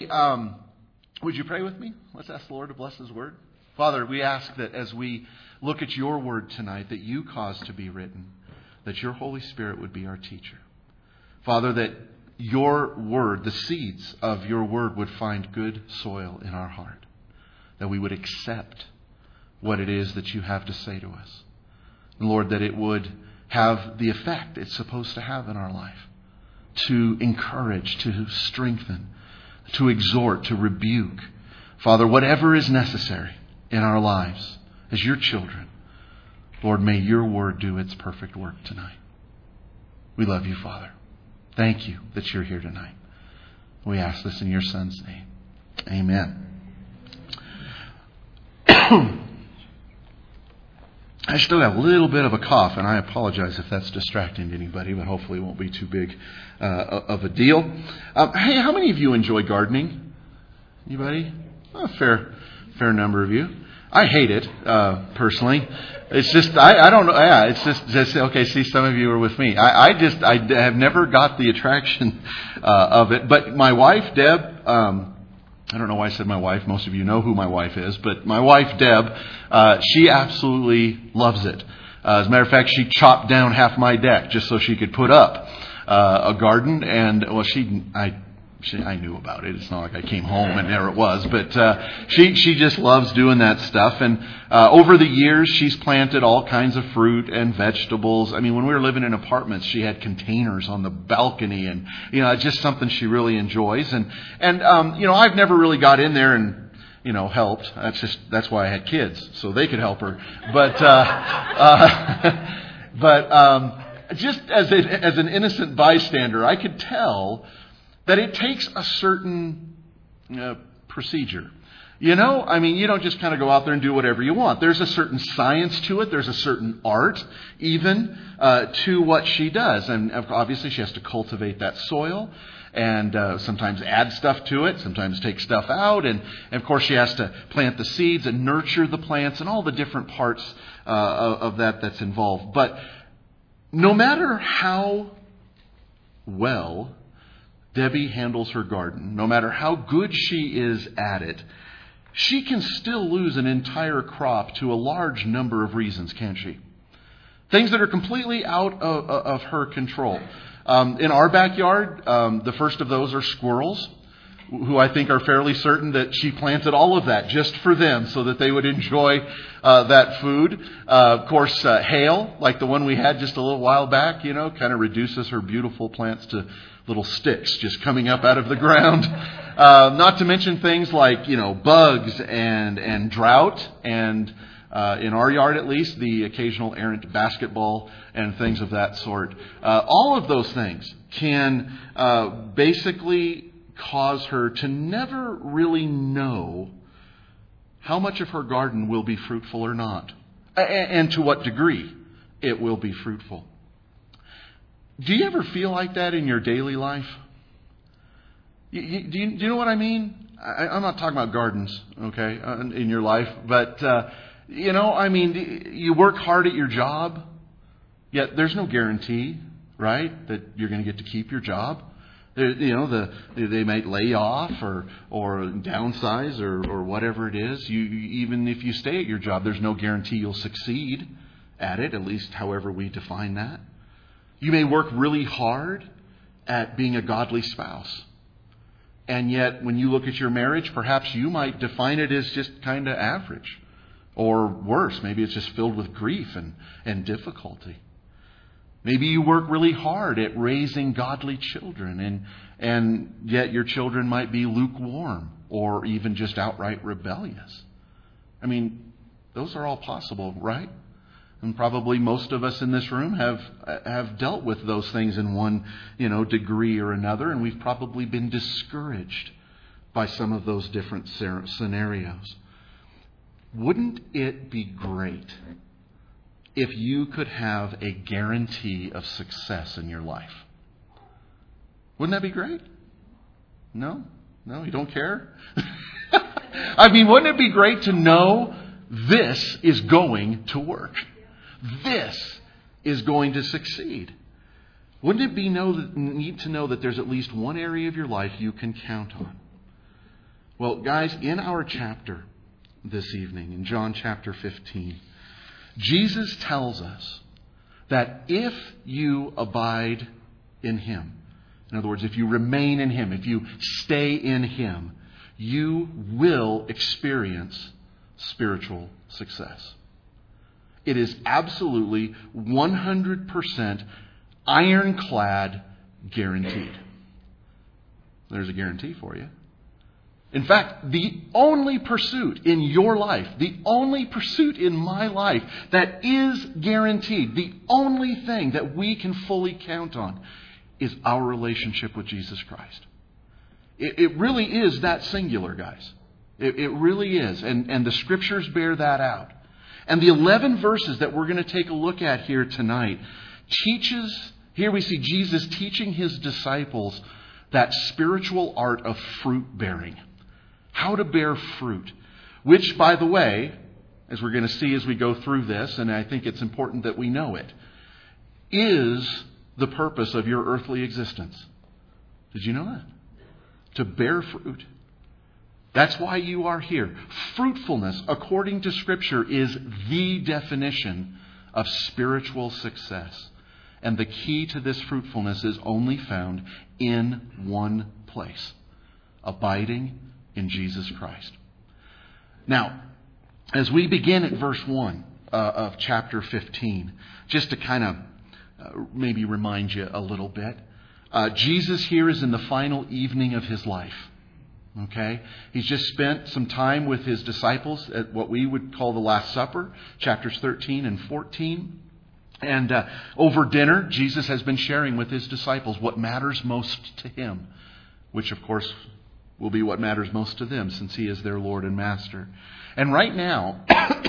Would you pray with me? Let's ask the Lord to bless His Word. Father, we ask that as we look at your Word tonight, that you cause to be written, that your Holy Spirit would be our teacher. Father, that your Word, the seeds of your Word, would find good soil in our heart, that we would accept what it is that you have to say to us. And Lord, that it would have the effect it's supposed to have in our life, to encourage, to strengthen, to exhort, to rebuke. Father, whatever is necessary in our lives as your children, Lord, may your word do its perfect work tonight. We love you, Father. Thank you that you're here tonight. We ask this in your Son's name. Amen. I still have a little bit of a cough, and I apologize if that's distracting to anybody, but hopefully it won't be too big of a deal. Hey, how many of you enjoy gardening? Anybody? A fair number of you. I hate it, personally. It's just, I don't know. Yeah, it's just okay, see, some of you are with me. I have never got the attraction of it. But my wife, Deb, I don't know why I said my wife. Most of you know who my wife is. But my wife, Deb, she absolutely loves it. As a matter of fact, she chopped down half my deck just so she could put up a garden. And, well, I knew about it. It's not like I came home and there it was. But she just loves doing that stuff. And over the years, she's planted all kinds of fruit and vegetables. I mean, when we were living in apartments, she had containers on the balcony. And, it's just something she really enjoys. And I've never really got in there and, helped. That's why I had kids, so they could help her. But just as an innocent bystander, I could tell that it takes a certain procedure. You don't just kind of go out there and do whatever you want. There's a certain science to it. There's a certain art even to what she does. And obviously she has to cultivate that soil and sometimes add stuff to it, sometimes take stuff out. And of course she has to plant the seeds and nurture the plants and all the different parts of that's involved. But no matter how well Debbie handles her garden, no matter how good she is at it, she can still lose an entire crop to a large number of reasons, can't she? Things that are completely out of her control. In our backyard, the first of those are squirrels, who I think are fairly certain that she planted all of that just for them so that they would enjoy that food. Of course, hail, like the one we had just a little while back, kind of reduces her beautiful plants to little sticks just coming up out of the ground. Not to mention things like, bugs and drought and, in our yard at least, the occasional errant basketball and things of that sort. All of those things can basically cause her to never really know how much of her garden will be fruitful or not, and to what degree it will be fruitful. Do you ever feel like that in your daily life? Do you know what I mean? I'm not talking about gardens, okay, in your life. But, you work hard at your job, yet there's no guarantee, right, that you're going to get to keep your job. They might lay off or downsize or whatever it is. Even if you stay at your job, there's no guarantee you'll succeed at it, at least however we define that. You may work really hard at being a godly spouse. And yet, when you look at your marriage, perhaps you might define it as just kind of average. Or worse, maybe it's just filled with grief and difficulty. Maybe you work really hard at raising godly children, and yet your children might be lukewarm or even just outright rebellious. I mean, those are all possible, right? And probably most of us in this room have dealt with those things in one, degree or another, and we've probably been discouraged by some of those different scenarios. Wouldn't it be great if you could have a guarantee of success in your life? Wouldn't that be great? No? No, you don't care? I mean, wouldn't it be great to know this is going to work? This is going to succeed. Wouldn't it be neat to know that there's at least one area of your life you can count on? Well, guys, in our chapter this evening, in John chapter 15, Jesus tells us that if you abide in Him, in other words, if you remain in Him, if you stay in Him, you will experience spiritual success. It is absolutely 100% ironclad guaranteed. There's a guarantee for you. In fact, the only pursuit in your life, the only pursuit in my life that is guaranteed, the only thing that we can fully count on is our relationship with Jesus Christ. It really is that singular, guys. It really is. And the Scriptures bear that out. And the 11 verses that we're going to take a look at here tonight teaches, here we see Jesus teaching His disciples that spiritual art of fruit bearing. How to bear fruit. Which, by the way, as we're going to see as we go through this, and I think it's important that we know it, is the purpose of your earthly existence. Did you know that? To bear fruit. That's why you are here. Fruitfulness, according to Scripture, is the definition of spiritual success. And the key to this fruitfulness is only found in one place: abiding in Jesus Christ. Now, as we begin at verse 1 of chapter 15, just to kind of maybe remind you a little bit, Jesus here is in the final evening of His life. Okay? He's just spent some time with His disciples at what we would call the Last Supper, chapters 13 and 14. And over dinner, Jesus has been sharing with His disciples what matters most to Him, which of course will be what matters most to them, since He is their Lord and Master. And right now,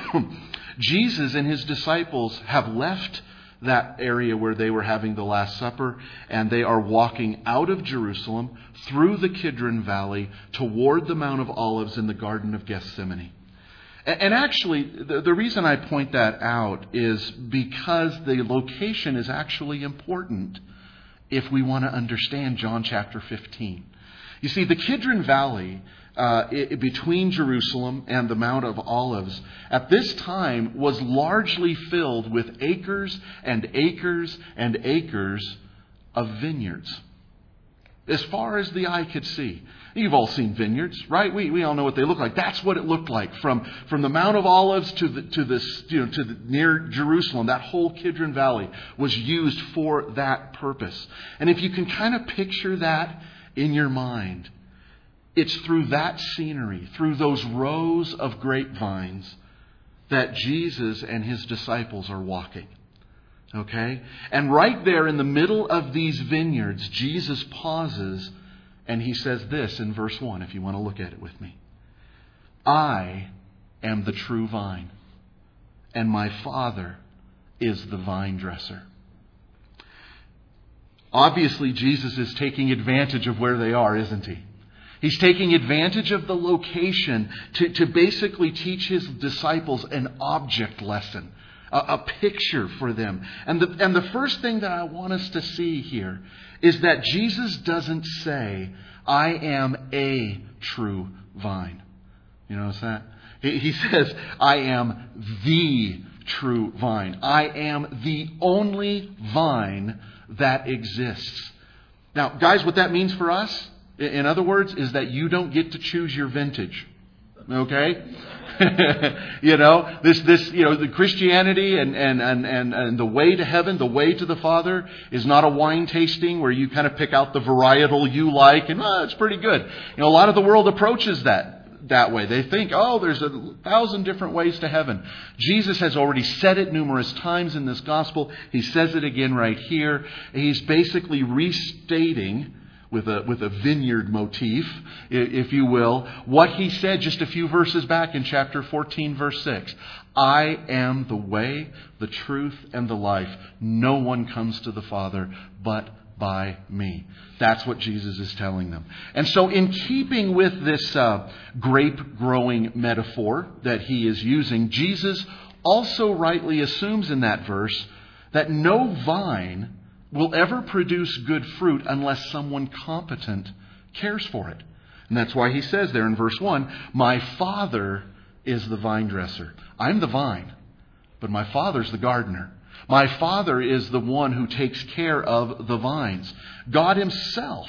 Jesus and His disciples have left that area where they were having the Last Supper, and they are walking out of Jerusalem through the Kidron Valley toward the Mount of Olives in the Garden of Gethsemane. And actually, the reason I point that out is because the location is actually important if we want to understand John chapter 15. You see, the Kidron Valley between Jerusalem and the Mount of Olives at this time was largely filled with acres and acres and acres of vineyards, as far as the eye could see. You've all seen vineyards, right? We all know what they look like. That's what it looked like from the Mount of Olives to near Jerusalem. That whole Kidron Valley was used for that purpose. And if you can kind of picture that in your mind, it's through that scenery, through those rows of grapevines, that Jesus and His disciples are walking. Okay? And right there in the middle of these vineyards, Jesus pauses and He says this in verse 1, if you want to look at it with me. I am the true vine, and my Father is the vine dresser. Obviously, Jesus is taking advantage of where they are, isn't He? He's taking advantage of the location to basically teach His disciples an object lesson, a picture for them. And the first thing that I want us to see here is that Jesus doesn't say, I am a true vine. You notice that? He says, I am the true vine. I am the only vine that exists. Now, guys, what that means for us, in other words, is that you don't get to choose your vintage. Okay? The Christianity and the way to heaven, the way to the Father, is not a wine tasting where you kind of pick out the varietal you like and, it's pretty good. A lot of the world approaches that way. They think, there's 1,000 different ways to heaven. Jesus has already said it numerous times in this gospel. He says it again right here. He's basically restating with a vineyard motif, if you will, what He said just a few verses back in chapter 14, verse 6. I am the way, the truth, and the life. No one comes to the Father but by me. That's what Jesus is telling them. And so in keeping with this grape growing metaphor that He is using, Jesus also rightly assumes in that verse that no vine will ever produce good fruit unless someone competent cares for it. And that's why he says there in verse 1, my Father is the vine dresser. I'm the vine, but my Father's the gardener. My Father is the one who takes care of the vines. God himself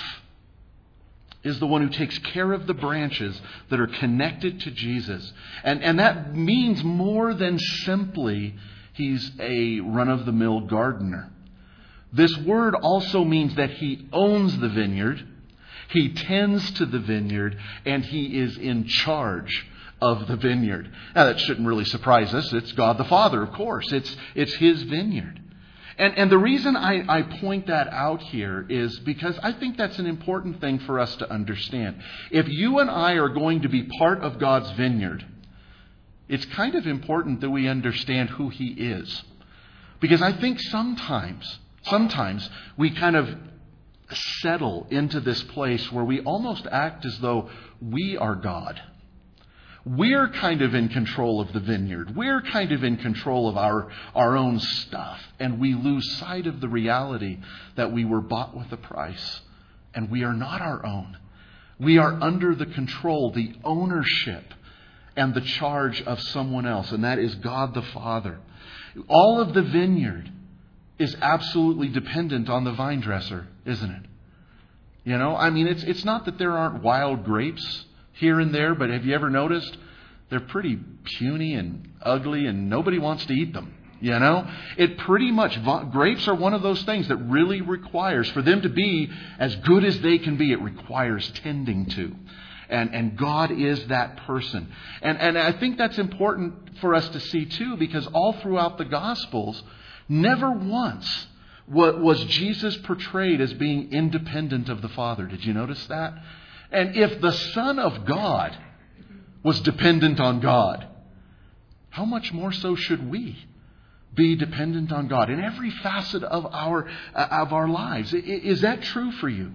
is the one who takes care of the branches that are connected to Jesus. And that means more than simply he's a run-of-the-mill gardener. This word also means that he owns the vineyard, he tends to the vineyard, and he is in charge of the vineyard. Now, that shouldn't really surprise us. It's God the Father, of course. It's his vineyard. And the reason I point that out here is because I think that's an important thing for us to understand. If you and I are going to be part of God's vineyard, it's kind of important that we understand who he is. Because I think sometimes we kind of settle into this place where we almost act as though we are God. We're kind of in control of the vineyard. We're kind of in control of our own stuff. And we lose sight of the reality that we were bought with a price. And we are not our own. We are under the control, the ownership, and the charge of someone else. And that is God the Father. All of the vineyard is absolutely dependent on the vine dresser, isn't it? You know, I mean, it's not that there aren't wild grapes here and there, but have you ever noticed they're pretty puny and ugly and nobody wants to eat them? You know, it pretty much, grapes are one of those things that really requires, for them to be as good as they can be, it requires tending to. And God is that person. And I think that's important for us to see too, because all throughout the Gospels, never once was Jesus portrayed as being independent of the Father. Did you notice that? And if the Son of God was dependent on God, how much more so should we be dependent on God in every facet of our lives? Is that true for you?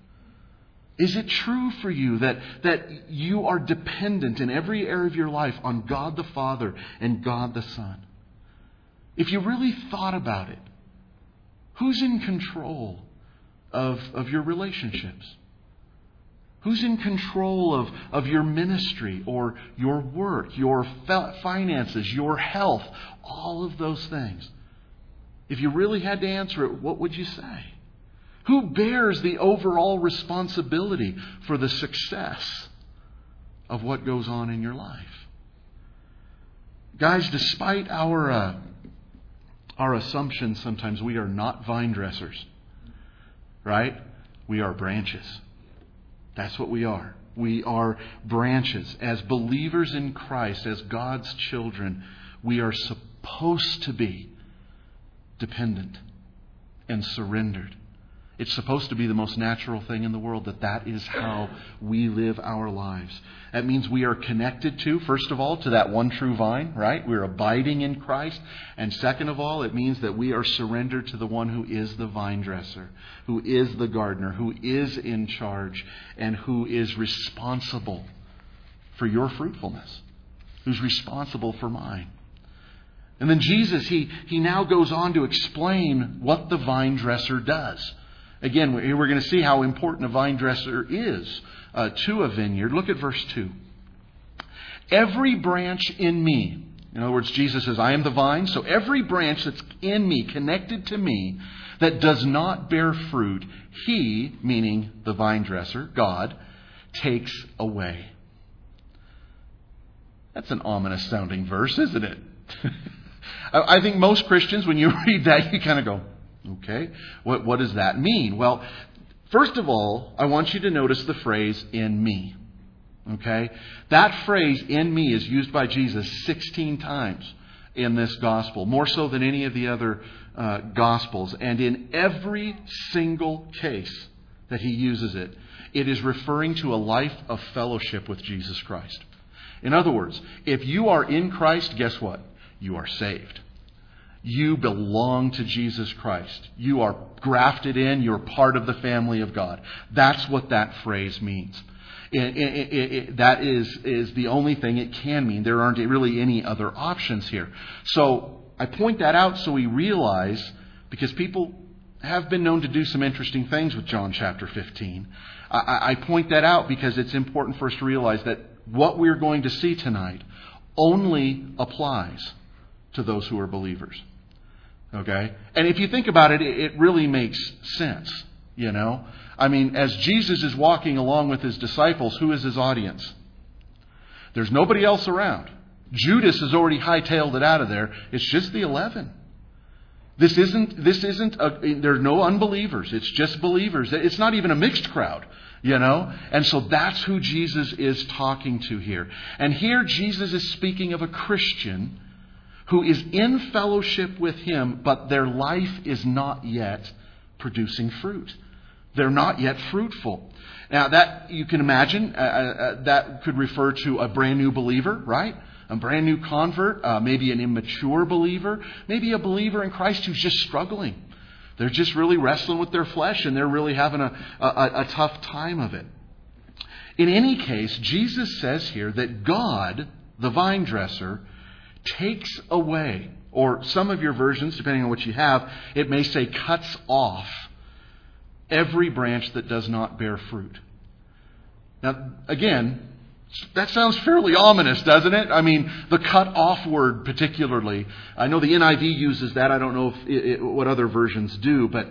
Is it true for you that you are dependent in every area of your life on God the Father and God the Son? If you really thought about it, who's in control of your relationships? Who's in control of your ministry or your work, your finances, your health, all of those things? If you really had to answer it, what would you say? Who bears the overall responsibility for the success of what goes on in your life? Guys, despite our assumptions, sometimes we are not vine dressers, right? We are branches. That's what we are. We are branches. As believers in Christ, as God's children, we are supposed to be dependent and surrendered. It's supposed to be the most natural thing in the world that is how we live our lives. That means we are connected to, first of all, to that one true vine, right? We're abiding in Christ. And second of all, it means that we are surrendered to the one who is the vine dresser, who is the gardener, who is in charge, and who is responsible for your fruitfulness, who's responsible for mine. And then Jesus, he now goes on to explain what the vine dresser does. Again, we're going to see how important a vine dresser is to a vineyard. Look at verse 2. Every branch in me, in other words, Jesus says, I am the vine, so every branch that's in me, connected to me, that does not bear fruit, he, meaning the vine dresser, God, takes away. That's an ominous sounding verse, isn't it? I think most Christians, when you read that, you kind of go, okay, what does that mean? Well, first of all, I want you to notice the phrase, in me. Okay? That phrase, in me, is used by Jesus 16 times in this gospel, more so than any of the other gospels. And in every single case that he uses it, it is referring to a life of fellowship with Jesus Christ. In other words, if you are in Christ, guess what? You are saved. You belong to Jesus Christ. You are grafted in. You're part of the family of God. That's what that phrase means. That is the only thing it can mean. There aren't really any other options here. So I point that out so we realize, because people have been known to do some interesting things with John chapter 15. I point that out because it's important for us to realize that what we're going to see tonight only applies to those who are believers. Okay? And if you think about it, it really makes sense, you know? I mean, as Jesus is walking along with his disciples, who is his audience? There's nobody else around. Judas has already hightailed it out of there. It's just the 11. This isn't, there are no unbelievers. It's just believers. It's not even a mixed crowd, you know? And so that's who Jesus is talking to here. And here Jesus is speaking of a Christian who is in fellowship with him, but their life is not yet producing fruit. They're not yet fruitful. Now that, you can imagine, that could refer to a brand new believer, right? A brand new convert, maybe an immature believer, maybe a believer in Christ who's just struggling. They're just really wrestling with their flesh and they're really having a tough time of it. In any case, Jesus says here that God, the vine dresser, takes away, or some of your versions, depending on what you have, it may say cuts off every branch that does not bear fruit. Now, again, that sounds fairly ominous, doesn't it? I mean, the cut off word particularly. I know the NIV uses that. I don't know what other versions do, but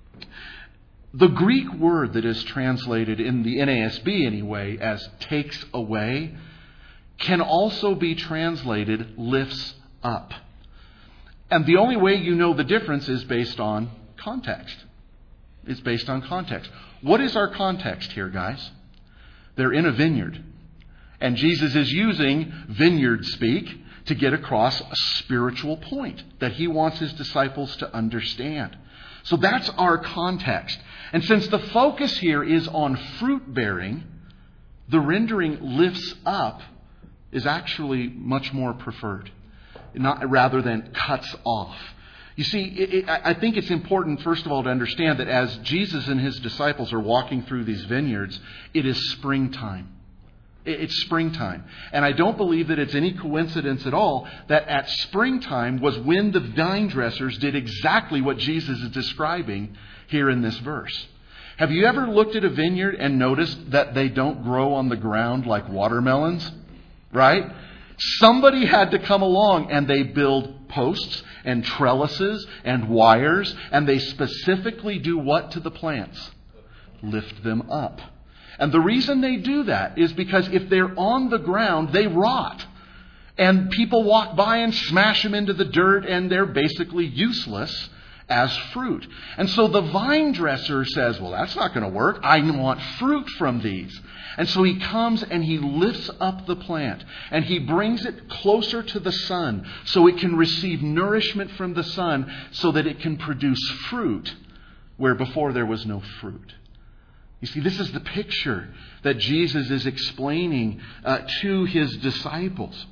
the Greek word that is translated in the NASB anyway as takes away can also be translated lifts up. And the only way you know the difference is based on context. It's based on context. What is our context here, guys? They're in a vineyard. And Jesus is using vineyard speak to get across a spiritual point that he wants his disciples to understand. So that's our context. And since the focus here is on fruit bearing, the rendering lifts up is actually much more preferred, rather than cuts off. You see, I think it's important, first of all, to understand that as Jesus and his disciples are walking through these vineyards, it is springtime. It's springtime. And I don't believe that it's any coincidence at all that at springtime was when the vine dressers did exactly what Jesus is describing here in this verse. Have you ever looked at a vineyard and noticed that they don't grow on the ground like watermelons? Right? Somebody had to come along and they build posts and trellises and wires, and they specifically do what to the plants? Lift them up. And the reason they do that is because if they're on the ground, they rot. And people walk by and smash them into the dirt, and they're basically useless as fruit. And so the vine dresser says, well, that's not going to work. I want fruit from these. And so he comes and he lifts up the plant and he brings it closer to the sun so it can receive nourishment from the sun so that it can produce fruit where before there was no fruit. You see, this is the picture that Jesus is explaining to his disciples.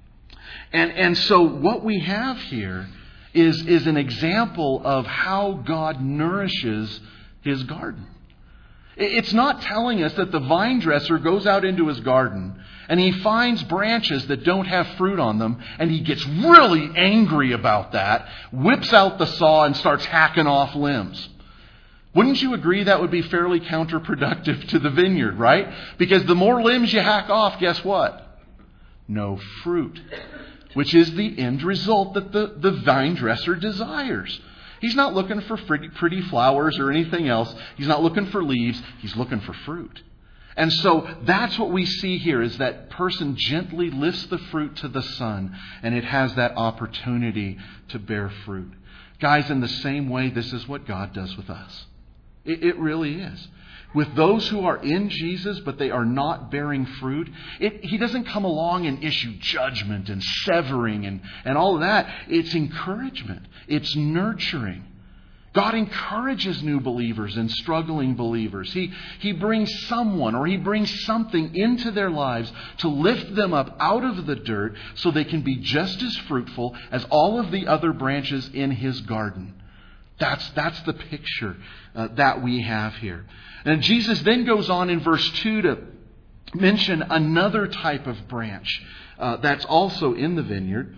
And so what we have here is an example of how God nourishes his garden. It's not telling us that the vine dresser goes out into his garden and he finds branches that don't have fruit on them and he gets really angry about that, whips out the saw and starts hacking off limbs. Wouldn't you agree that would be fairly counterproductive to the vineyard, right? Because the more limbs you hack off, guess what? No fruit. Which is the end result that the vine dresser desires. He's not looking for pretty flowers or anything else. He's not looking for leaves. He's looking for fruit. And so that's what we see here, is that person gently lifts the fruit to the sun and it has that opportunity to bear fruit. Guys, in the same way, this is what God does with us. It really is. With those who are in Jesus, but they are not bearing fruit, he doesn't come along and issue judgment and severing and all of that. It's encouragement. It's nurturing. God encourages new believers and struggling believers. He brings someone or he brings something into their lives to lift them up out of the dirt so they can be just as fruitful as all of the other branches in his garden. That's the picture that we have here. And Jesus then goes on in verse 2 to mention another type of branch that's also in the vineyard.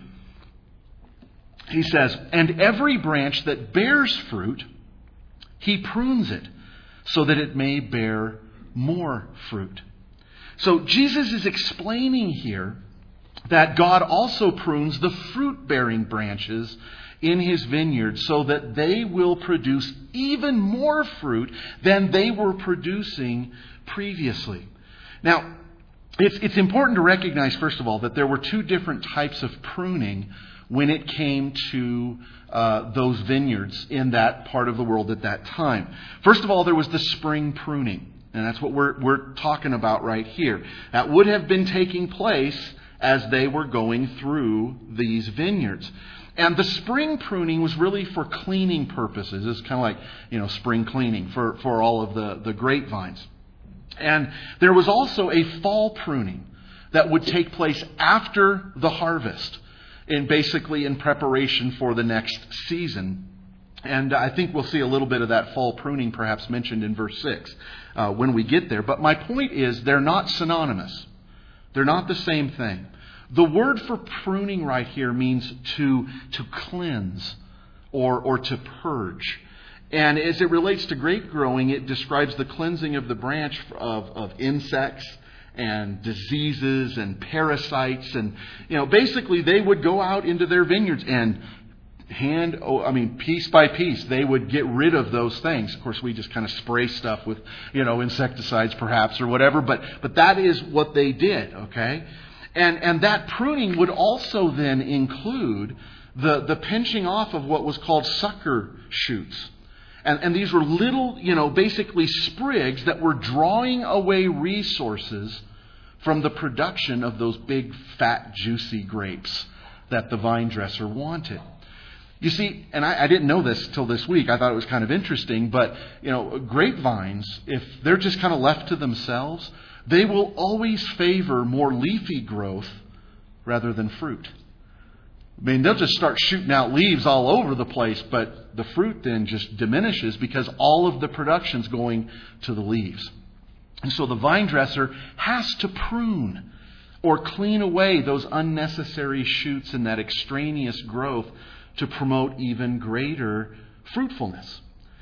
He says, and every branch that bears fruit, he prunes it so that it may bear more fruit. So Jesus is explaining here that God also prunes the fruit-bearing branches in His vineyard so that they will produce even more fruit than they were producing previously. Now, it's important to recognize, first of all, that there were two different types of pruning when it came to those vineyards in that part of the world at that time. First of all, there was the spring pruning. And that's what we're talking about right here. That would have been taking place as they were going through these vineyards. And the spring pruning was really for cleaning purposes. It's kind of like, spring cleaning for all of the grapevines. And there was also a fall pruning that would take place after the harvest, and basically in preparation for the next season. And I think we'll see a little bit of that fall pruning perhaps mentioned in verse 6 when we get there. But my point is, they're not synonymous. They're not the same thing. The word for pruning right here means to cleanse or to purge. And as it relates to grape growing, it describes the cleansing of the branch of insects and diseases and parasites. And, basically they would go out into their vineyards and piece by piece, they would get rid of those things. Of course, we just kind of spray stuff with, insecticides perhaps or whatever, but that is what they did, okay? And that pruning would also then include the pinching off of what was called sucker shoots. And these were little, basically sprigs that were drawing away resources from the production of those big, fat, juicy grapes that the vine dresser wanted. You see, and I didn't know this till this week. I thought it was kind of interesting, but, grapevines, if they're just kind of left to themselves, they will always favor more leafy growth rather than fruit. They'll just start shooting out leaves all over the place, but the fruit then just diminishes because all of the production's going to the leaves. And so the vine dresser has to prune or clean away those unnecessary shoots and that extraneous growth to promote even greater fruitfulness.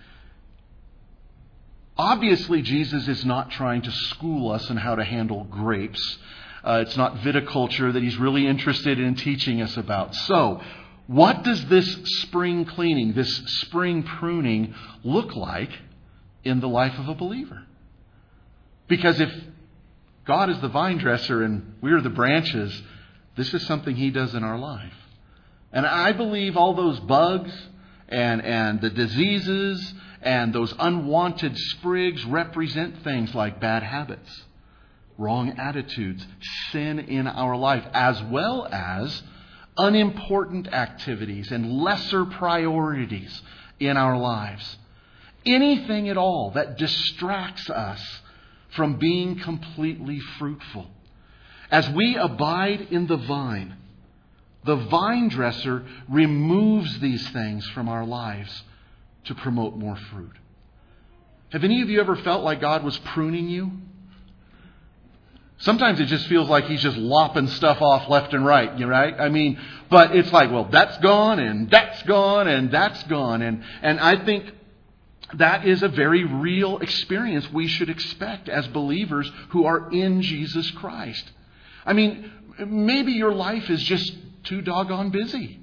Obviously, Jesus is not trying to school us in how to handle grapes. It's not viticulture that He's really interested in teaching us about. So, what does this spring cleaning, this spring pruning look like in the life of a believer? Because if God is the vine dresser and we're the branches, this is something He does in our life. And I believe all those bugs and the diseases and those unwanted sprigs represent things like bad habits, wrong attitudes, sin in our life, as well as unimportant activities and lesser priorities in our lives. Anything at all that distracts us from being completely fruitful. As we abide in the vine dresser removes these things from our lives to promote more fruit. Have any of you ever felt like God was pruning you? Sometimes it just feels like He's just lopping stuff off left and right, right? But it's like, well, that's gone and that's gone and that's gone. And I think that is a very real experience we should expect as believers who are in Jesus Christ. Maybe your life is just too doggone busy.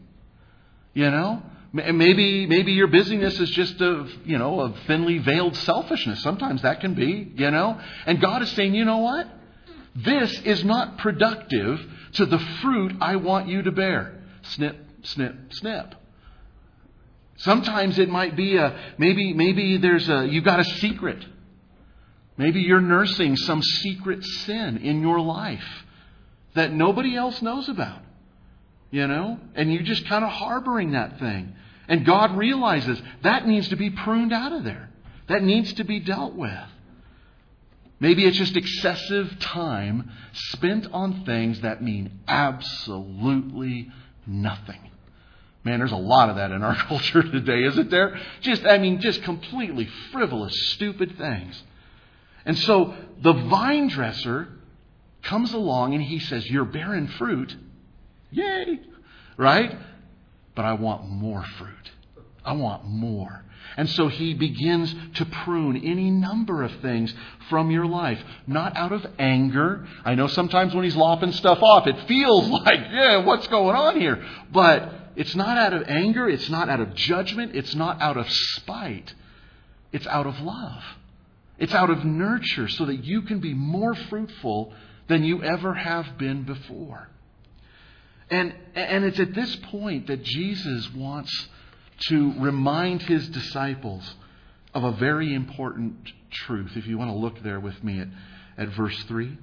Maybe your busyness is just of thinly veiled selfishness. Sometimes that can be, And God is saying, you know what? This is not productive to the fruit I want you to bear. Snip, snip, snip. Sometimes it might be maybe you've got a secret. Maybe you're nursing some secret sin in your life that nobody else knows about. And you're just kind of harboring that thing. And God realizes that needs to be pruned out of there. That needs to be dealt with. Maybe it's just excessive time spent on things that mean absolutely nothing. Man, there's a lot of that in our culture today, isn't there? Just completely frivolous, stupid things. And so the vine dresser comes along and He says, you're bearing fruit. Yay! Right? But I want more fruit. I want more. And so he begins to prune any number of things from your life. Not out of anger. I know sometimes when he's lopping stuff off, it feels like, yeah, what's going on here? But it's not out of anger. It's not out of judgment. It's not out of spite. It's out of love. It's out of nurture so that you can be more fruitful than you ever have been before. And it's at this point that Jesus wants to remind his disciples of a very important truth. If you want to look there with me at verse 3.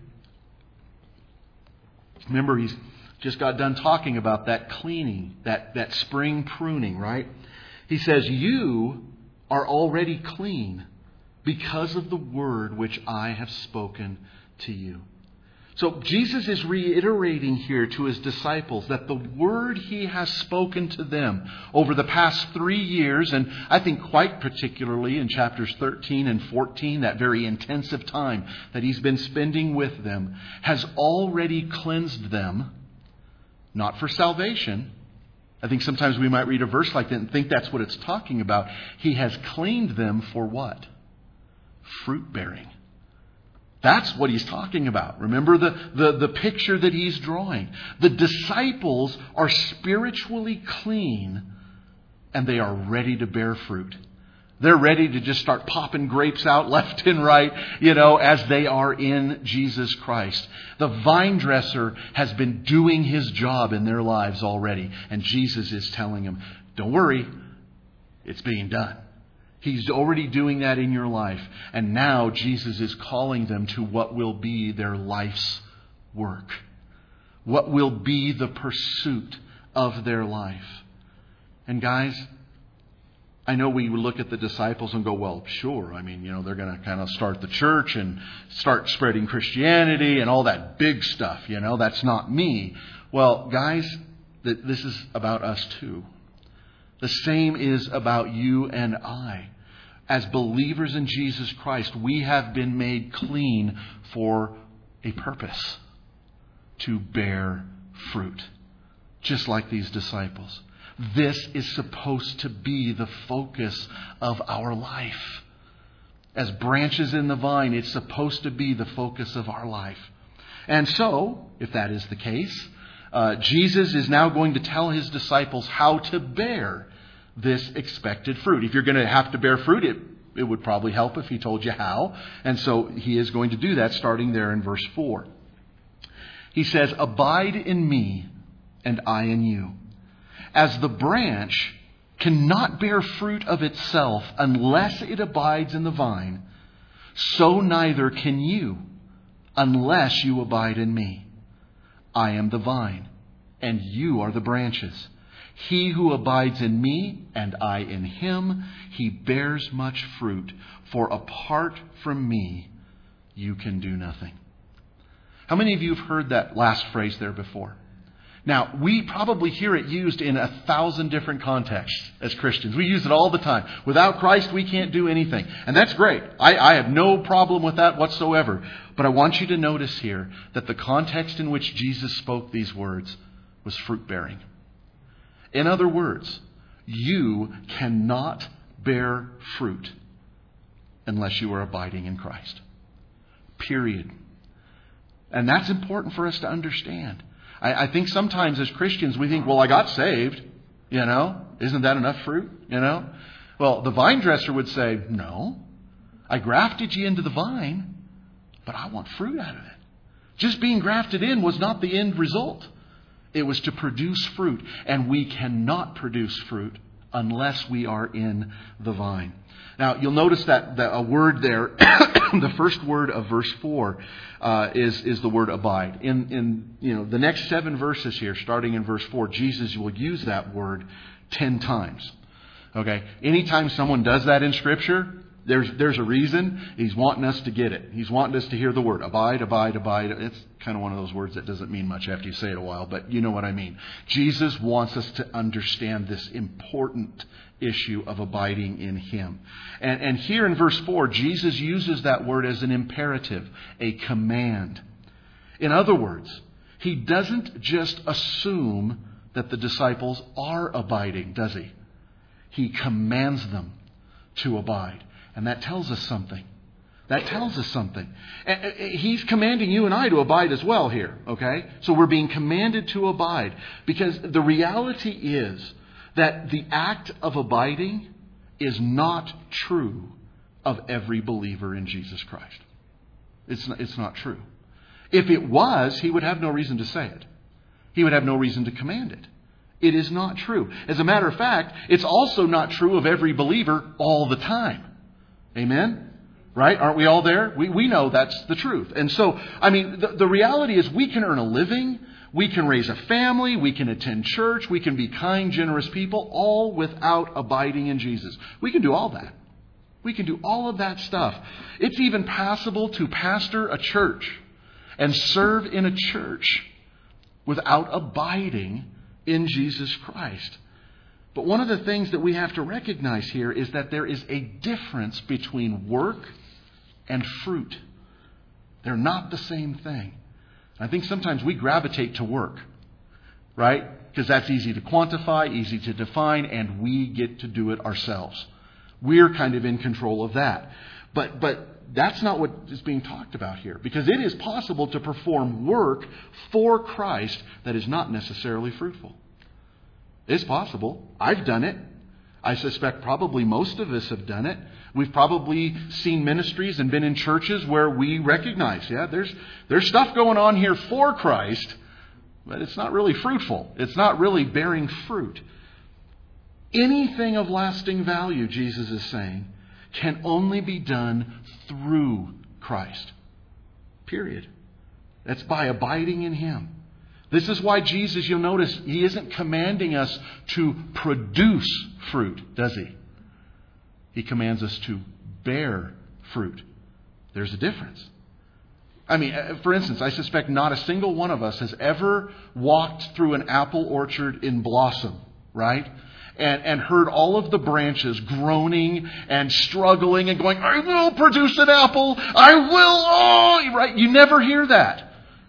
Remember, he's just got done talking about that cleaning, that spring pruning, right? He says, you are already clean because of the word which I have spoken to you. So Jesus is reiterating here to his disciples that the word he has spoken to them over the past 3 years, and I think quite particularly in chapters 13 and 14, that very intensive time that he's been spending with them, has already cleansed them, not for salvation. I think sometimes we might read a verse like that and think that's what it's talking about. He has cleaned them for what? Fruit bearing. That's what he's talking about. Remember the picture that he's drawing. The disciples are spiritually clean and they are ready to bear fruit. They're ready to just start popping grapes out left and right, as they are in Jesus Christ. The vine dresser has been doing his job in their lives already. And Jesus is telling them, don't worry, it's being done. He's already doing that in your life. And now Jesus is calling them to what will be their life's work. What will be the pursuit of their life. And guys, I know we look at the disciples and go, well, sure. I mean, they're going to kind of start the church and start spreading Christianity and all that big stuff. That's not me. Well, guys, this is about us too. The same is about you and I. As believers in Jesus Christ, we have been made clean for a purpose. To bear fruit. Just like these disciples. This is supposed to be the focus of our life. As branches in the vine, it's supposed to be the focus of our life. And so, if that is the case, Jesus is now going to tell his disciples how to bear this expected fruit. If you're going to have to bear fruit, it would probably help if he told you how. And so he is going to do that starting there in verse 4. He says, abide in me and I in you. As the branch cannot bear fruit of itself unless it abides in the vine, so neither can you unless you abide in me. I am the vine, and you are the branches. He who abides in me, and I in him, he bears much fruit. For apart from me, you can do nothing. How many of you have heard that last phrase there before? Now, we probably hear it used in 1,000 different contexts as Christians. We use it all the time. Without Christ, we can't do anything. And that's great. I have no problem with that whatsoever. But I want you to notice here that the context in which Jesus spoke these words was fruit-bearing. In other words, you cannot bear fruit unless you are abiding in Christ. Period. And that's important for us to understand. I think sometimes as Christians we think, well, I got saved, Isn't that enough fruit, Well, the vine dresser would say, no, I grafted you into the vine, but I want fruit out of it. Just being grafted in was not the end result. It was to produce fruit. And we cannot produce fruit unless we are in the vine. Now, you'll notice that a word there, the first word of verse 4, is the word abide. In the next 7 verses here, starting in verse 4, Jesus will use that word 10 times. Okay? Anytime someone does that in Scripture, there's a reason. He's wanting us to get it. He's wanting us to hear the word. Abide, abide, abide. It's kind of one of those words that doesn't mean much after you say it a while, but you know what I mean. Jesus wants us to understand this important issue of abiding in Him. And here in verse 4, Jesus uses that word as an imperative, a command. In other words, He doesn't just assume that the disciples are abiding, does He? He commands them to abide. And that tells us something. That tells us something. He's commanding you and I to abide as well here, okay? So we're being commanded to abide. Because the reality is that the act of abiding is not true of every believer in Jesus Christ. It's not true. If it was, He would have no reason to say it. He would have no reason to command it. It is not true. As a matter of fact, it's also not true of every believer all the time. Amen? Right? Aren't we all there? We know that's the truth. And so, I mean, the reality is we can earn a living, we can raise a family, we can attend church, we can be kind, generous people, all without abiding in Jesus. We can do all that. We can do all of that stuff. It's even possible to pastor a church and serve in a church without abiding in Jesus Christ. But one of the things that we have to recognize here is that there is a difference between work and fruit. They're not the same thing. I think sometimes we gravitate to work, right? Because that's easy to quantify, easy to define, and we get to do it ourselves. We're kind of in control of that. But that's not what is being talked about here. Because it is possible to perform work for Christ that is not necessarily fruitful. It's possible. I've done it. I suspect probably most of us have done it. We've probably seen ministries and been in churches where we recognize, there's stuff going on here for Christ, but it's not really fruitful. It's not really bearing fruit. Anything of lasting value, Jesus is saying, can only be done through Christ. Period. That's by abiding in Him. This is why Jesus, you'll notice, He isn't commanding us to produce fruit, does He? He commands us to bear fruit. There's a difference. I mean, for instance, I suspect not a single one of us has ever walked through an apple orchard in blossom, right? And heard all of the branches groaning and struggling and going, I will produce an apple. I will. Right? You never hear that.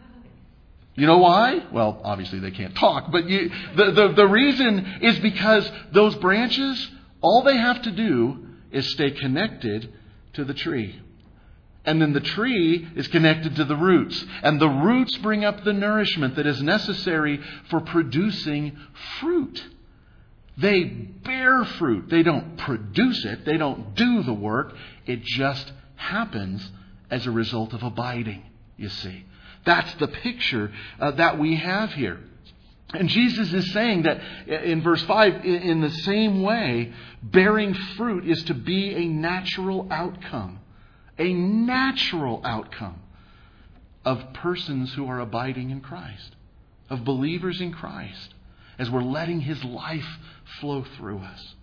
You know why? Well, obviously they can't talk, but the reason is because those branches, all they have to do is stay connected to the tree. And then the tree is connected to the roots. And the roots bring up the nourishment that is necessary for producing fruit. They bear fruit. They don't produce it. They don't do the work. It just happens as a result of abiding, you see. That's the picture that we have here. And Jesus is saying that in verse 5, in the same way, bearing fruit is to be a natural outcome. A natural outcome of persons who are abiding in Christ. Of believers in Christ. As we're letting His life flow through us.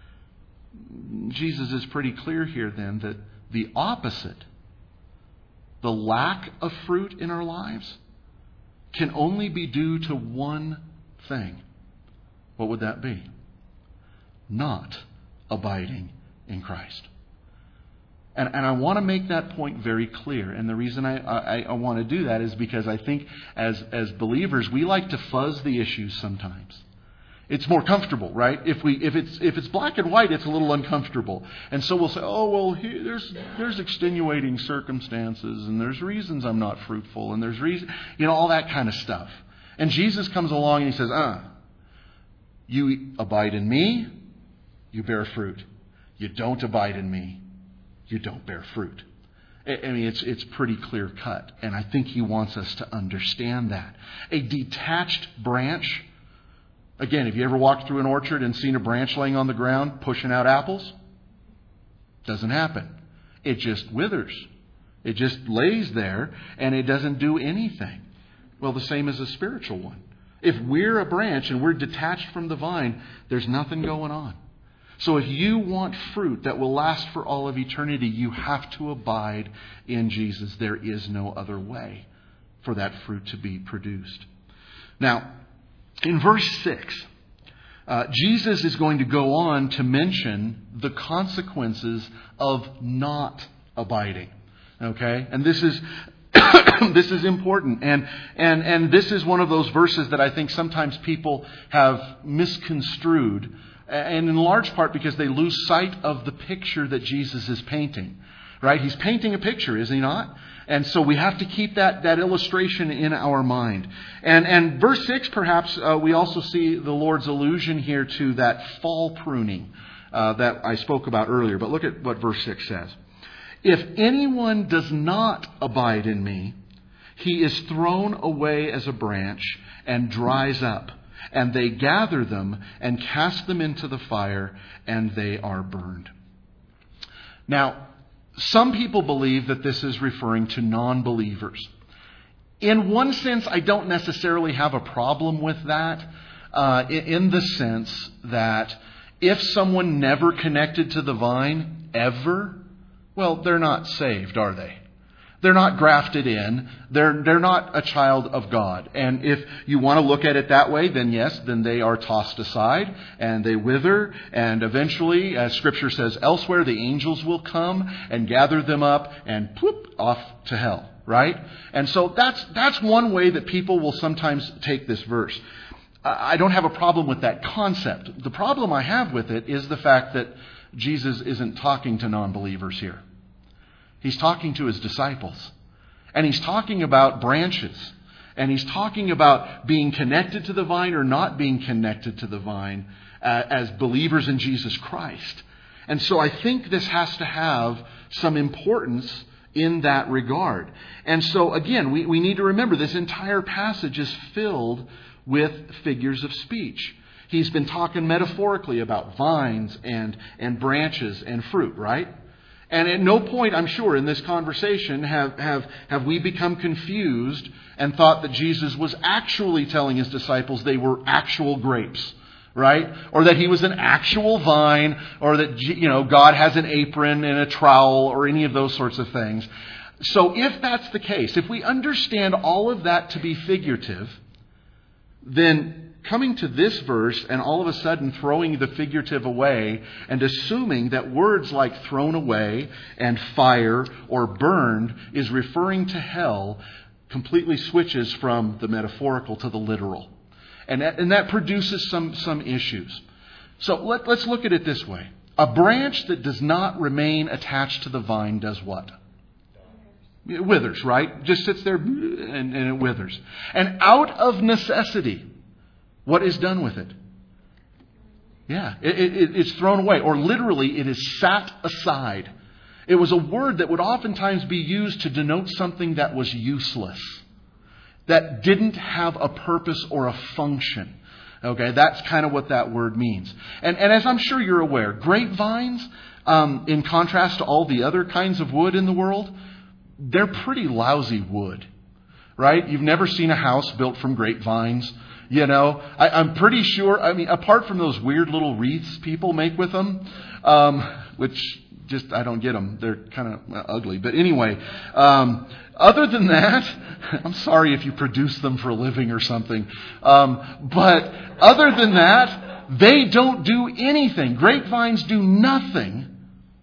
Jesus is pretty clear here then that the opposite, the lack of fruit in our lives, can only be due to one thing. What would that be? Not abiding in Christ. And I want to make that point very clear. And the reason I want to do that is because I think as believers, we like to fuzz the issues sometimes. It's more comfortable, right? If it's black and white, it's a little uncomfortable. And so we'll say, oh, well, there's extenuating circumstances, and there's reasons I'm not fruitful, and there's reason, all that kind of stuff. And Jesus comes along and He says, you abide in me, you bear fruit. You don't abide in me, you don't bear fruit. I mean, it's pretty clear cut. And I think He wants us to understand that. A detached branch, again, have you ever walked through an orchard and seen a branch laying on the ground pushing out apples? Doesn't happen. It just withers. It just lays there and it doesn't do anything. Well, the same as a spiritual one. If we're a branch and we're detached from the vine, there's nothing going on. So if you want fruit that will last for all of eternity, you have to abide in Jesus. There is no other way for that fruit to be produced. Now, in verse 6, Jesus is going to go on to mention the consequences of not abiding. Okay? And this is this is important. And this is one of those verses that I think sometimes people have misconstrued And in large part because they lose sight of the picture that Jesus is painting. Right? He's painting a picture, is he not? And so we have to keep that illustration in our mind. And verse 6, perhaps, we also see the Lord's allusion here to that fall pruning that I spoke about earlier. But look at what verse 6 says. If anyone does not abide in me, he is thrown away as a branch and dries up. And they gather them and cast them into the fire, and they are burned. Now, some people believe that this is referring to non-believers. In one sense, I don't necessarily have a problem with that, in the sense that if someone never connected to the vine, ever, well, they're not saved, are they? They're not grafted in. They're not a child of God. And if you want to look at it that way, then yes, then they are tossed aside and they wither. And eventually, as Scripture says elsewhere, the angels will come and gather them up and ploop off to hell. Right? And so that's one way that people will sometimes take this verse. I don't have a problem with that concept. The problem I have with it is the fact that Jesus isn't talking to non-believers here. He's talking to his disciples. And he's talking about branches. And he's talking about being connected to the vine or not being connected to the vine as believers in Jesus Christ. And so I think this has to have some importance in that regard. And so again, we need to remember this entire passage is filled with figures of speech. He's been talking metaphorically about vines and branches and fruit, right? And at no point, I'm sure, in this conversation have we become confused and thought that Jesus was actually telling his disciples they were actual grapes, right? Or that he was an actual vine, or that, God has an apron and a trowel, or any of those sorts of things. So if that's the case, if we understand all of that to be figurative, then coming to this verse and all of a sudden throwing the figurative away and assuming that words like thrown away and fire or burned is referring to hell completely switches from the metaphorical to the literal. And that produces some issues. So let's look at it this way. A branch that does not remain attached to the vine does what? It withers, right? Just sits there and it withers. And out of necessity, what is done with it? Yeah, it's thrown away. Or literally, it is sat aside. It was a word that would oftentimes be used to denote something that was useless, that didn't have a purpose or a function. Okay, that's kind of what that word means. And as I'm sure you're aware, grapevines, in contrast to all the other kinds of wood in the world, they're pretty lousy wood, right? You've never seen a house built from grapevines. I'm pretty sure, apart from those weird little wreaths people make with them, which just, I don't get them. They're kind of ugly. But anyway, other than that, I'm sorry if you produce them for a living or something. But other than that, they don't do anything. Grapevines do nothing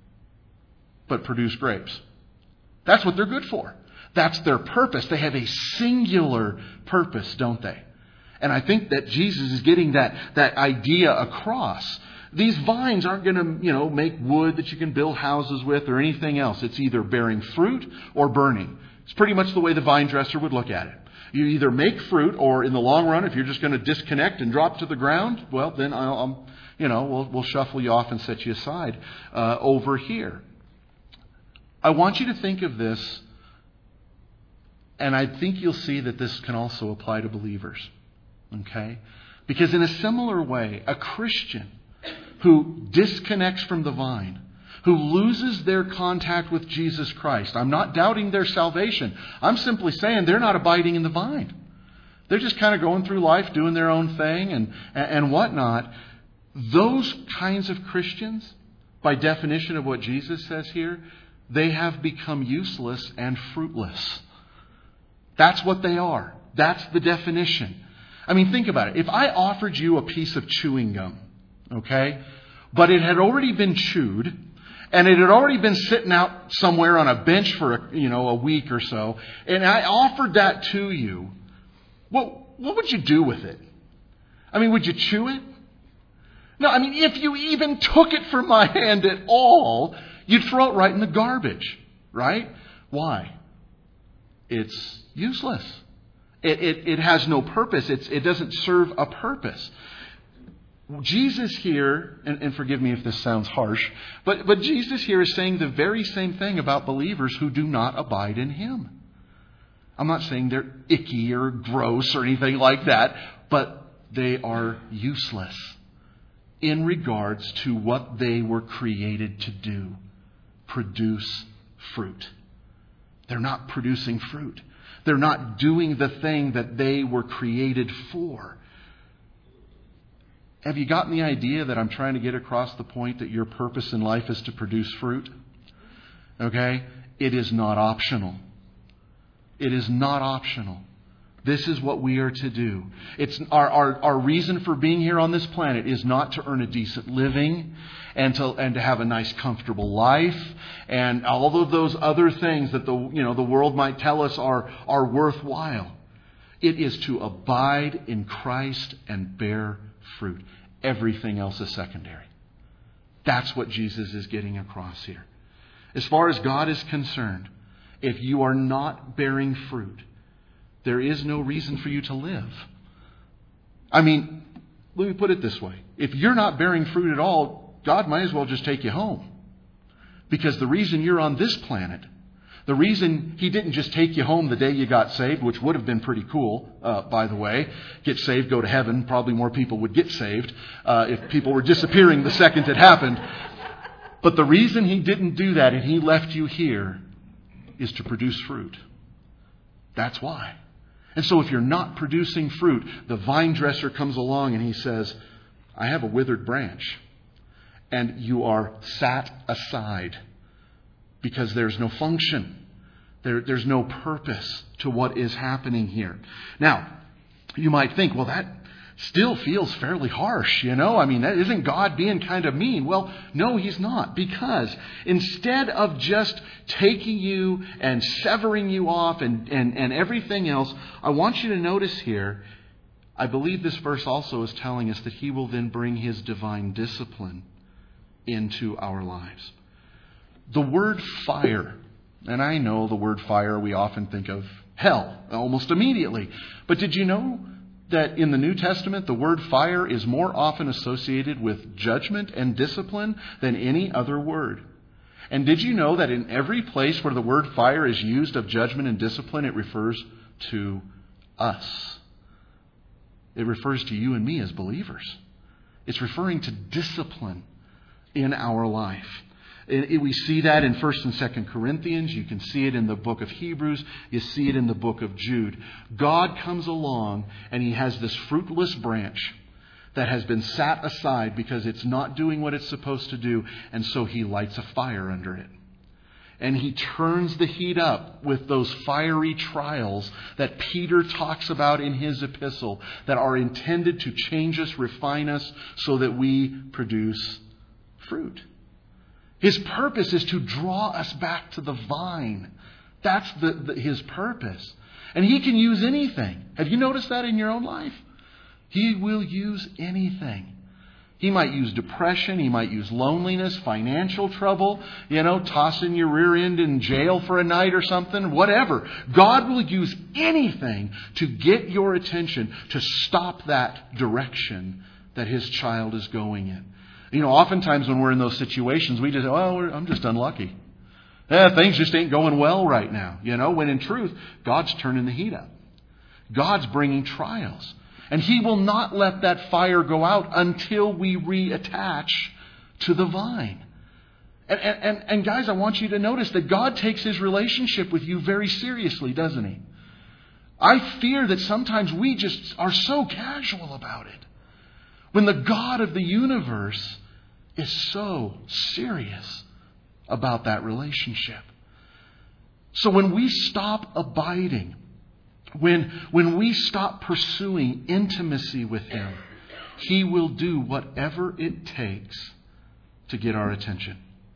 but produce grapes. That's what they're good for. That's their purpose. They have a singular purpose, don't they? And I think that Jesus is getting that idea across. These vines aren't going to, make wood that you can build houses with or anything else. It's either bearing fruit or burning. It's pretty much the way the vine dresser would look at it. You either make fruit, or in the long run, if you're just going to disconnect and drop to the ground, well, then we'll shuffle you off and set you aside over here. I want you to think of this, and I think you'll see that this can also apply to believers. Okay? Because in a similar way, a Christian who disconnects from the vine, who loses their contact with Jesus Christ, I'm not doubting their salvation. I'm simply saying they're not abiding in the vine. They're just kind of going through life, doing their own thing and whatnot. Those kinds of Christians, by definition of what Jesus says here, they have become useless and fruitless. That's what they are. That's the definition. Think about it. If I offered you a piece of chewing gum, okay, but it had already been chewed, and it had already been sitting out somewhere on a bench for a week or so, and I offered that to you, what would you do with it? Would you chew it? No, I mean, if you even took it from my hand at all, you'd throw it right in the garbage, right? Why? It's useless. It has no purpose. It doesn't serve a purpose. Jesus here, and forgive me if this sounds harsh, but Jesus here is saying the very same thing about believers who do not abide in Him. I'm not saying they're icky or gross or anything like that, but they are useless in regards to what they were created to do, produce fruit. They're not producing fruit. They're not doing the thing that they were created for. Have you gotten the idea that I'm trying to get across the point that your purpose in life is to produce fruit? Okay? It is not optional. It is not optional. This is what we are to do. It's our reason for being here on this planet is not to earn a decent living and to have a nice, comfortable life and all of those other things that the world might tell us are worthwhile. It is to abide in Christ and bear fruit. Everything else is secondary. That's what Jesus is getting across here. As far as God is concerned, if you are not bearing fruit, there is no reason for you to live. I mean, let me put it this way. If you're not bearing fruit at all, God might as well just take you home. Because the reason you're on this planet, the reason He didn't just take you home the day you got saved, which would have been pretty cool, by the way. Get saved, go to heaven. Probably more people would get saved if people were disappearing the second it happened. But the reason He didn't do that and He left you here is to produce fruit. That's why. And so if you're not producing fruit, the vine dresser comes along and he says, I have a withered branch. And you are sat aside because there's no function. There's no purpose to what is happening here. Now, you might think, well, that still feels fairly harsh, I mean, isn't God being kind of mean? Well, no, He's not. Because instead of just taking you and severing you off and everything else, I want you to notice here, I believe this verse also is telling us that He will then bring His divine discipline into our lives. The word fire, and I know the word fire, we often think of hell almost immediately. But did you know that in the New Testament, the word fire is more often associated with judgment and discipline than any other word? And did you know that in every place where the word fire is used of judgment and discipline, it refers to us? It refers to you and me as believers. It's referring to discipline in our life. We see that in 1 and 2 Corinthians. You can see it in the book of Hebrews. You see it in the book of Jude. God comes along and He has this fruitless branch that has been sat aside because it's not doing what it's supposed to do. And so He lights a fire under it. And He turns the heat up with those fiery trials that Peter talks about in his epistle that are intended to change us, refine us, so that we produce fruit. His purpose is to draw us back to the vine. That's His purpose. And He can use anything. Have you noticed that in your own life? He will use anything. He might use depression. He might use loneliness, financial trouble, tossing your rear end in jail for a night or something, whatever. God will use anything to get your attention, to stop that direction that His child is going in. Oftentimes when we're in those situations, we just say, I'm just unlucky. Things just ain't going well right now. When in truth, God's turning the heat up. God's bringing trials. And He will not let that fire go out until we reattach to the vine. And guys, I want you to notice that God takes His relationship with you very seriously, doesn't He? I fear that sometimes we just are so casual about it. When the God of the universe is so serious about that relationship. So when we stop abiding, when we stop pursuing intimacy with Him, He will do whatever it takes to get our attention.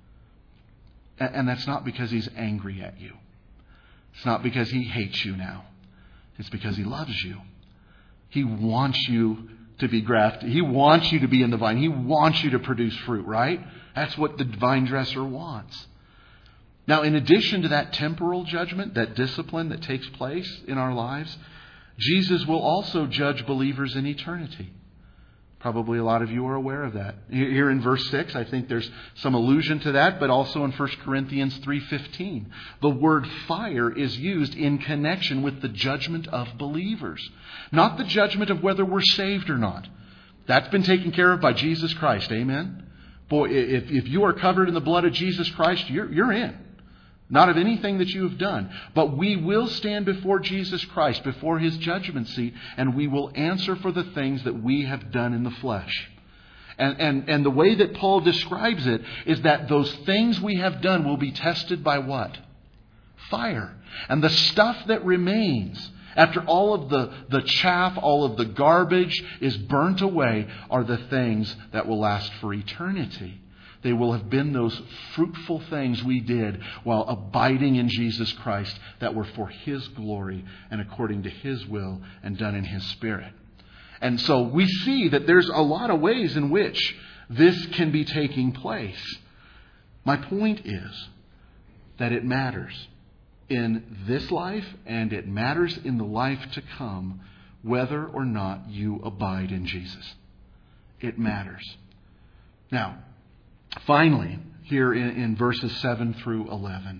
And that's not because He's angry at you. It's not because He hates you now. It's because He loves you. He wants you to be grafted. He wants you to be in the vine. He wants you to produce fruit, right? That's what the vine dresser wants. Now, in addition to that temporal judgment, that discipline that takes place in our lives, Jesus will also judge believers in eternity. Probably a lot of you are aware of that. Here in verse 6, I think there's some allusion to that, but also in 1 Corinthians 3:15. The word fire is used in connection with the judgment of believers, not the judgment of whether we're saved or not. That's been taken care of by Jesus Christ. Amen? Boy, if you are covered in the blood of Jesus Christ, you're in. Not of anything that you have done. But we will stand before Jesus Christ, before His judgment seat, and we will answer for the things that we have done in the flesh. And the way that Paul describes it is that those things we have done will be tested by what? Fire. And the stuff that remains after all of the chaff, all of the garbage is burnt away are the things that will last for eternity. They will have been those fruitful things we did while abiding in Jesus Christ that were for His glory and according to His will and done in His Spirit. And so we see that there's a lot of ways in which this can be taking place. My point is that it matters in this life and it matters in the life to come whether or not you abide in Jesus. It matters. Now, finally, here in verses 7 through 11,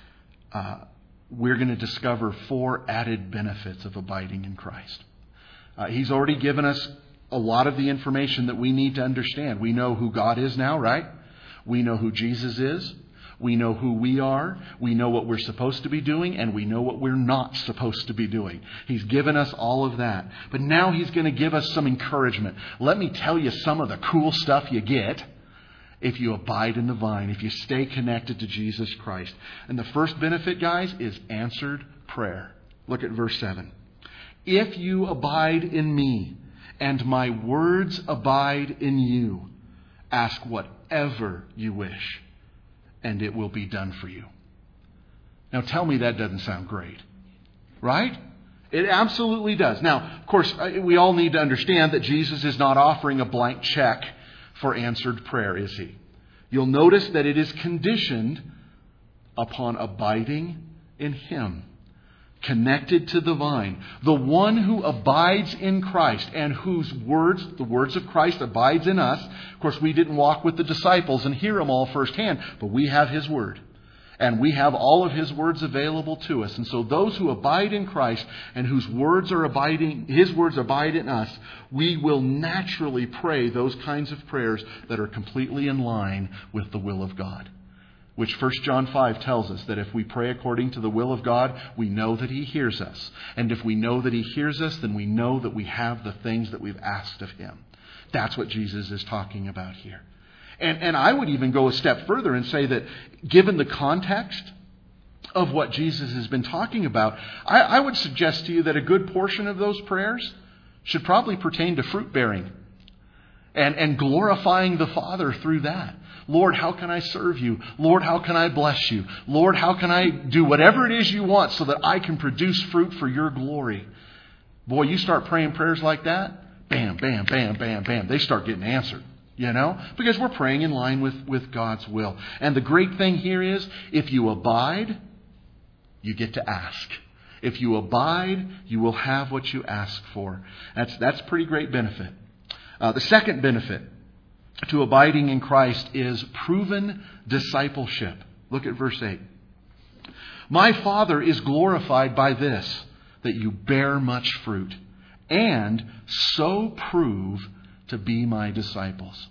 we're going to discover 4 added benefits of abiding in Christ. He's already given us a lot of the information that we need to understand. We know who God is now, right? We know who Jesus is. We know who we are. We know what we're supposed to be doing, and we know what we're not supposed to be doing. He's given us all of that. But now He's going to give us some encouragement. Let me tell you some of the cool stuff you get if you abide in the vine, if you stay connected to Jesus Christ. And the first benefit, guys, is answered prayer. Look at verse 7. If you abide in me, and my words abide in you, ask whatever you wish, and it will be done for you. Now tell me that doesn't sound great, right? It absolutely does. Now, of course, we all need to understand that Jesus is not offering a blank check for answered prayer, is He? You'll notice that it is conditioned upon abiding in Him, connected to the vine. The one who abides in Christ and whose words, the words of Christ, abides in us. Of course, we didn't walk with the disciples and hear them all firsthand, but we have His Word. And we have all of His words available to us. And so those who abide in Christ and whose words are abiding, His words abide in us, we will naturally pray those kinds of prayers that are completely in line with the will of God. Which 1 John 5 tells us that if we pray according to the will of God, we know that He hears us. And if we know that He hears us, then we know that we have the things that we've asked of Him. That's what Jesus is talking about here. And I would even go a step further and say that given the context of what Jesus has been talking about, I would suggest to you that a good portion of those prayers should probably pertain to fruit bearing and glorifying the Father through that. Lord, how can I serve you? Lord, how can I bless you? Lord, how can I do whatever it is you want so that I can produce fruit for your glory? Boy, you start praying prayers like that, bam, bam, bam, bam, bam. They start getting answered, you know, because we're praying in line with God's will. And the great thing here is if you abide, you get to ask. If you abide, you will have what you ask for. That's pretty great benefit. The second benefit to abiding in Christ is proven discipleship. Look at verse 8. My Father is glorified by this, that you bear much fruit, and so prove to be my disciples.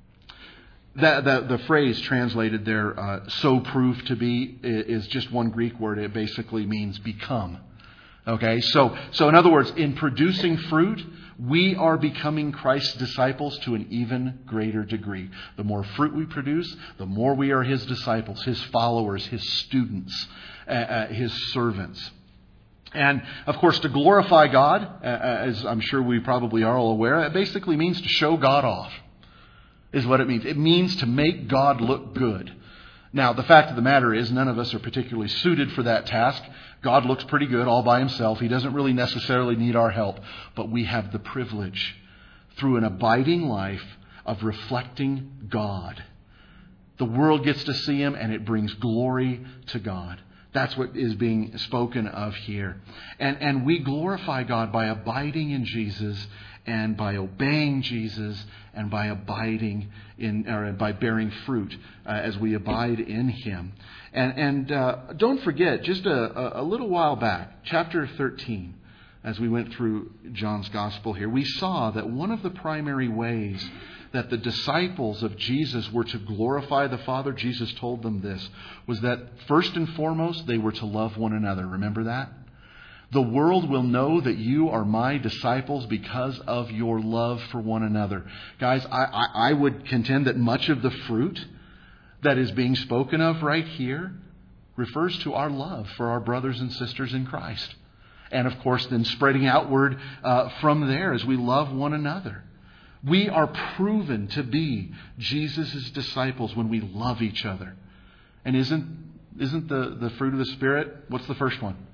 The phrase translated there, so prove to be, is just one Greek word. It basically means become. Okay, so in other words, in producing fruit, we are becoming Christ's disciples to an even greater degree. The more fruit we produce, the more we are His disciples, His followers, His students, His servants. And, of course, to glorify God, as I'm sure we probably are all aware, it basically means to show God off, is what it means. It means to make God look good. Now, the fact of the matter is none of us are particularly suited for that task. God looks pretty good all by Himself. He doesn't really necessarily need our help. But we have the privilege through an abiding life of reflecting God. The world gets to see Him, and it brings glory to God. That's what is being spoken of here. And we glorify God by abiding in Jesus and by obeying Jesus and by abiding in, or by bearing fruit as we abide in Him. And don't forget, just a little while back, chapter 13, as we went through John's Gospel here, we saw that one of the primary ways that the disciples of Jesus were to glorify the Father, Jesus told them this, was that first and foremost, they were to love one another. Remember that? The world will know that you are my disciples because of your love for one another. Guys, I would contend that much of the fruit that is being spoken of right here refers to our love for our brothers and sisters in Christ. And of course, then spreading outward from there as we love one another. We are proven to be Jesus' disciples when we love each other. And isn't the fruit of the Spirit, what's the first one?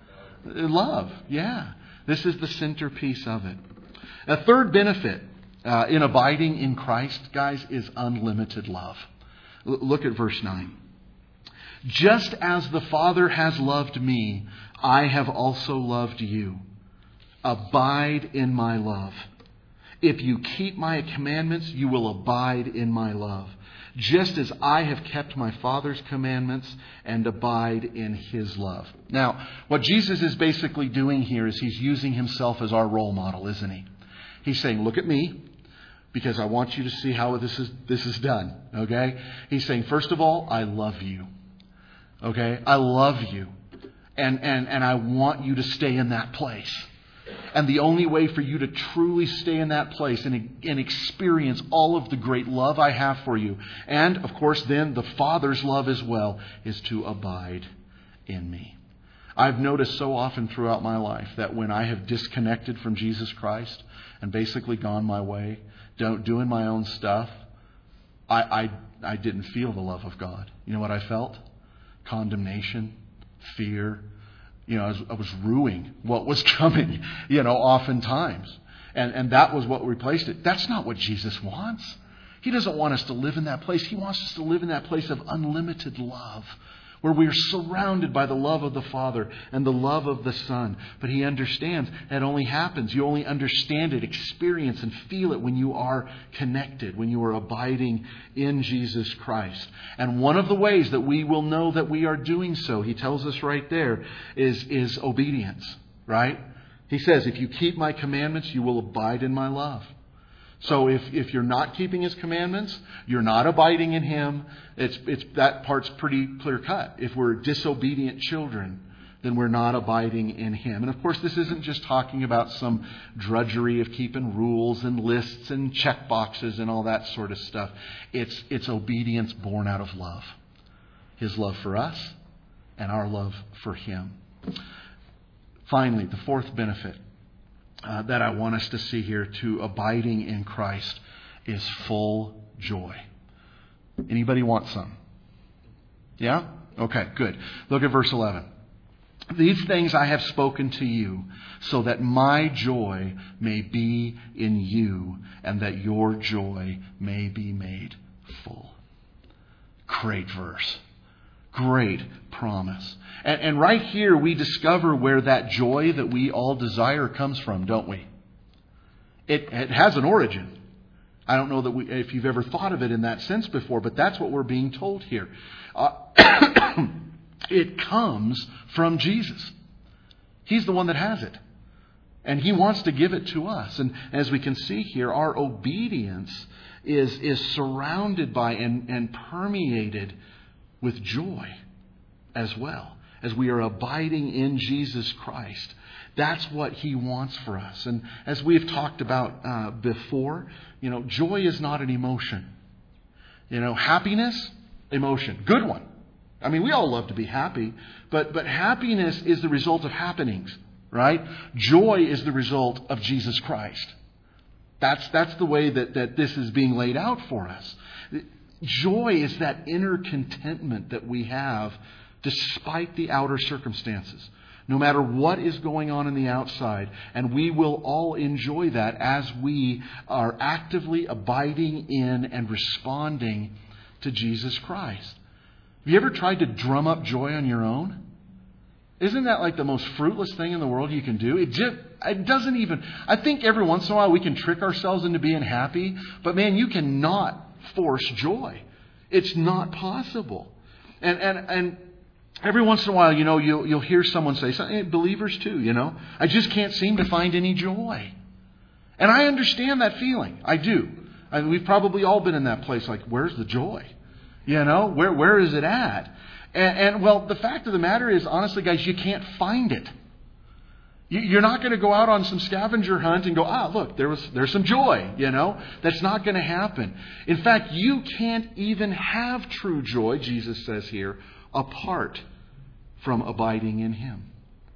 Love. Yeah. This is the centerpiece of it. A third benefit in abiding in Christ, guys, is unlimited love. Look at verse 9. Just as the Father has loved me, I have also loved you. Abide in my love. If you keep my commandments, you will abide in my love, just as I have kept my Father's commandments and abide in His love. Now, what Jesus is basically doing here is He's using Himself as our role model, isn't He? He's saying, look at me, because I want you to see how this is done. Okay? He's saying, first of all, I love you. Okay? I love you. And I want you to stay in that place. And the only way for you to truly stay in that place and experience all of the great love I have for you, and of course then the Father's love as well, is to abide in me. I've noticed so often throughout my life that when I have disconnected from Jesus Christ and basically gone my way, doing my own stuff, I didn't feel the love of God. You know what I felt? Condemnation, fear. I was ruining what was coming, oftentimes. And that was what replaced it. That's not what Jesus wants. He doesn't want us to live in that place. He wants us to live in that place of unlimited love, where we are surrounded by the love of the Father and the love of the Son. But He understands that only happens. You only understand it, experience and feel it when you are connected, when you are abiding in Jesus Christ. And one of the ways that we will know that we are doing so, He tells us right there, is obedience, right? He says, if you keep my commandments, you will abide in my love. So if you're not keeping His commandments, you're not abiding in Him. It's that part's pretty clear cut. If we're disobedient children, then we're not abiding in Him. And of course, this isn't just talking about some drudgery of keeping rules and lists and check boxes and all that sort of stuff. It's obedience born out of love. His love for us and our love for Him. Finally, the fourth benefit that I want us to see here to abiding in Christ is full joy. Anybody want some? Yeah? Okay, good. Look at verse 11. These things I have spoken to you, so that my joy may be in you, and that your joy may be made full. Great verse. Great promise. And right here we discover where that joy that we all desire comes from, don't we? It has an origin. I don't know if you've ever thought of it in that sense before, but that's what we're being told here. It comes from Jesus. He's the one that has it. And He wants to give it to us. And as we can see here, our obedience is surrounded by and permeated with joy as well, as we are abiding in Jesus Christ. That's what He wants for us. And as we have talked about before, joy is not an emotion. Happiness, emotion, good one. I mean, we all love to be happy, but happiness is the result of happenings, right? Joy is the result of Jesus Christ. That's the way that this is being laid out for us. Joy is that inner contentment that we have despite the outer circumstances. no matter what is going on the outside. And we will all enjoy that as we are actively abiding in and responding to Jesus Christ. Have you ever tried to drum up joy on your own? Isn't that like the most fruitless thing in the world you can do? It doesn't even... I think every once in a while we can trick ourselves into being happy. But man, you cannot force joy. It's not possible. And every once in a while, you'll hear someone say, believers too, I just can't seem to find any joy. And I understand that feeling. I do. We've probably all been in that place, like, where's the joy? Where is it at? And well, the fact of the matter is, honestly, guys, you can't find it. You're not going to go out on some scavenger hunt and go, look, there's some joy, That's not going to happen. In fact, you can't even have true joy, Jesus says here, apart from abiding in Him.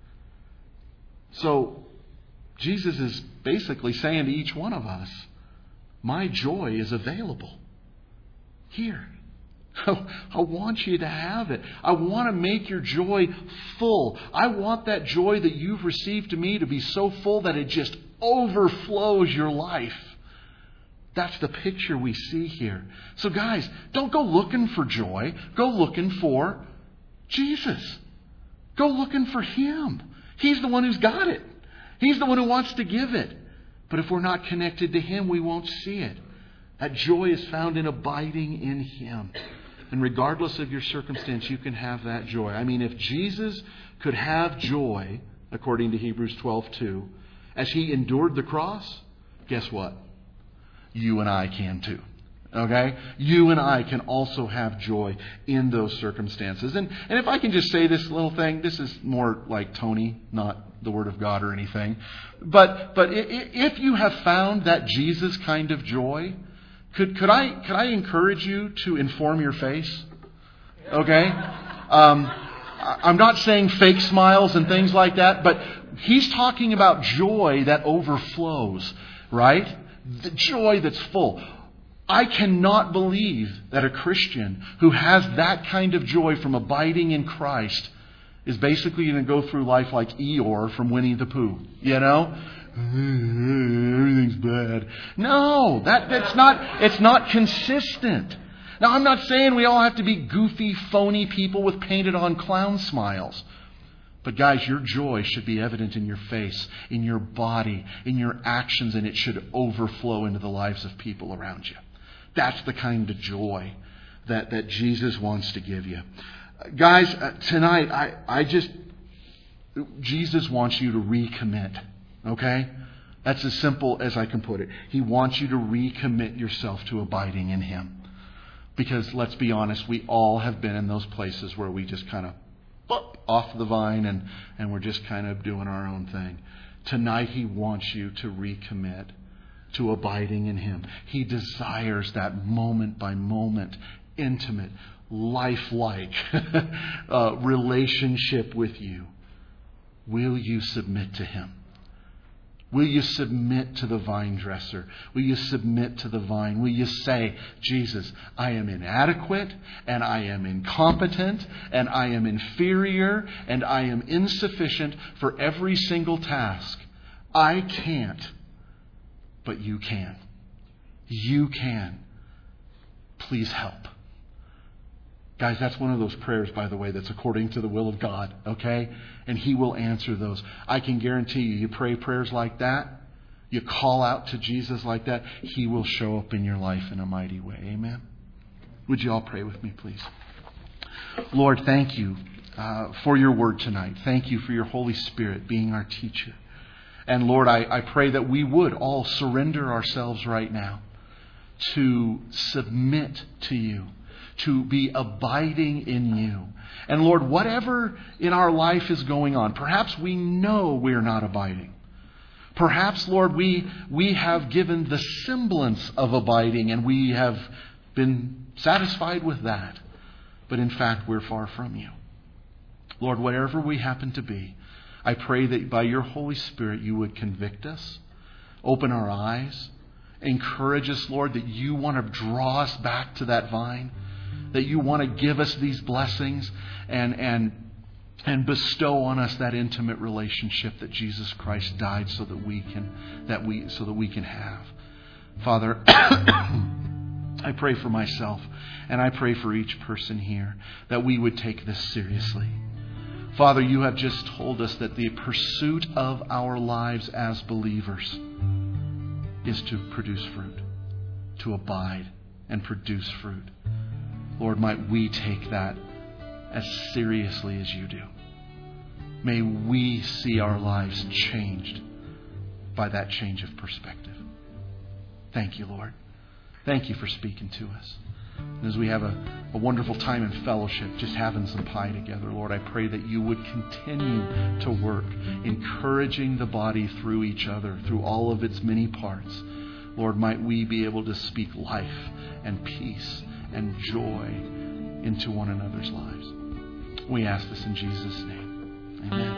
So, Jesus is basically saying to each one of us, my joy is available here. I want you to have it. I want to make your joy full. I want that joy that you've received to me to be so full that it just overflows your life. That's the picture we see here. So guys, don't go looking for joy. Go looking for Jesus. Go looking for Him. He's the one who's got it. He's the one who wants to give it. But if we're not connected to Him, we won't see it. That joy is found in abiding in Him. And regardless of your circumstance, you can have that joy. I mean, if Jesus could have joy, according to Hebrews 12:2, as He endured the cross, guess what? You and I can too. Okay? You and I can also have joy in those circumstances. And if I can just say this little thing, this is more like Tony, not the Word of God or anything. But if you have found that Jesus kind of joy, could I encourage you to inform your face? Okay? I'm not saying fake smiles and things like that, but he's talking about joy that overflows, right? The joy that's full. I cannot believe that a Christian who has that kind of joy from abiding in Christ is basically going to go through life like Eeyore from Winnie the Pooh, everything's bad. No, it's not consistent. Now, I'm not saying we all have to be goofy, phony people with painted on clown smiles. But guys, your joy should be evident in your face, in your body, in your actions, and it should overflow into the lives of people around you. That's the kind of joy that Jesus wants to give you. Guys, tonight, Jesus wants you to recommit. Okay? That's as simple as I can put it. He wants you to recommit yourself to abiding in Him. Because let's be honest, we all have been in those places where we just kind of off the vine and we're just kind of doing our own thing. Tonight He wants you to recommit to abiding in Him. He desires that moment by moment, intimate, lifelike relationship with you. Will you submit to Him? Will you submit to the vine dresser? Will you submit to the vine? Will you say, Jesus, I am inadequate, and I am incompetent, and I am inferior, and I am insufficient for every single task. I can't, but you can. You can. Please help. Guys, that's one of those prayers, by the way, that's according to the will of God, okay? And He will answer those. I can guarantee you pray prayers like that, you call out to Jesus like that, He will show up in your life in a mighty way. Amen? Would you all pray with me, please? Lord, thank you for your word tonight. Thank you for your Holy Spirit being our teacher. And Lord, I pray that we would all surrender ourselves right now to submit to you, to be abiding in you. And Lord, whatever in our life is going on, perhaps we know we're not abiding. Perhaps, Lord, we have given the semblance of abiding and we have been satisfied with that. But in fact, we're far from you. Lord, whatever we happen to be, I pray that by your Holy Spirit you would convict us, open our eyes, encourage us, Lord, that you want to draw us back to that vine, that you want to give us these blessings and and bestow on us that intimate relationship that Jesus Christ died so that we can have. Father, I pray for myself and I pray for each person here that we would take this seriously. Father, you have just told us that the pursuit of our lives as believers is to produce fruit, to abide and produce fruit. Lord, might we take that as seriously as you do. May we see our lives changed by that change of perspective. Thank you, Lord. Thank you for speaking to us. And as we have a wonderful time in fellowship, just having some pie together, Lord, I pray that you would continue to work, encouraging the body through each other, through all of its many parts. Lord, might we be able to speak life and peace and joy into one another's lives. We ask this in Jesus' name. Amen.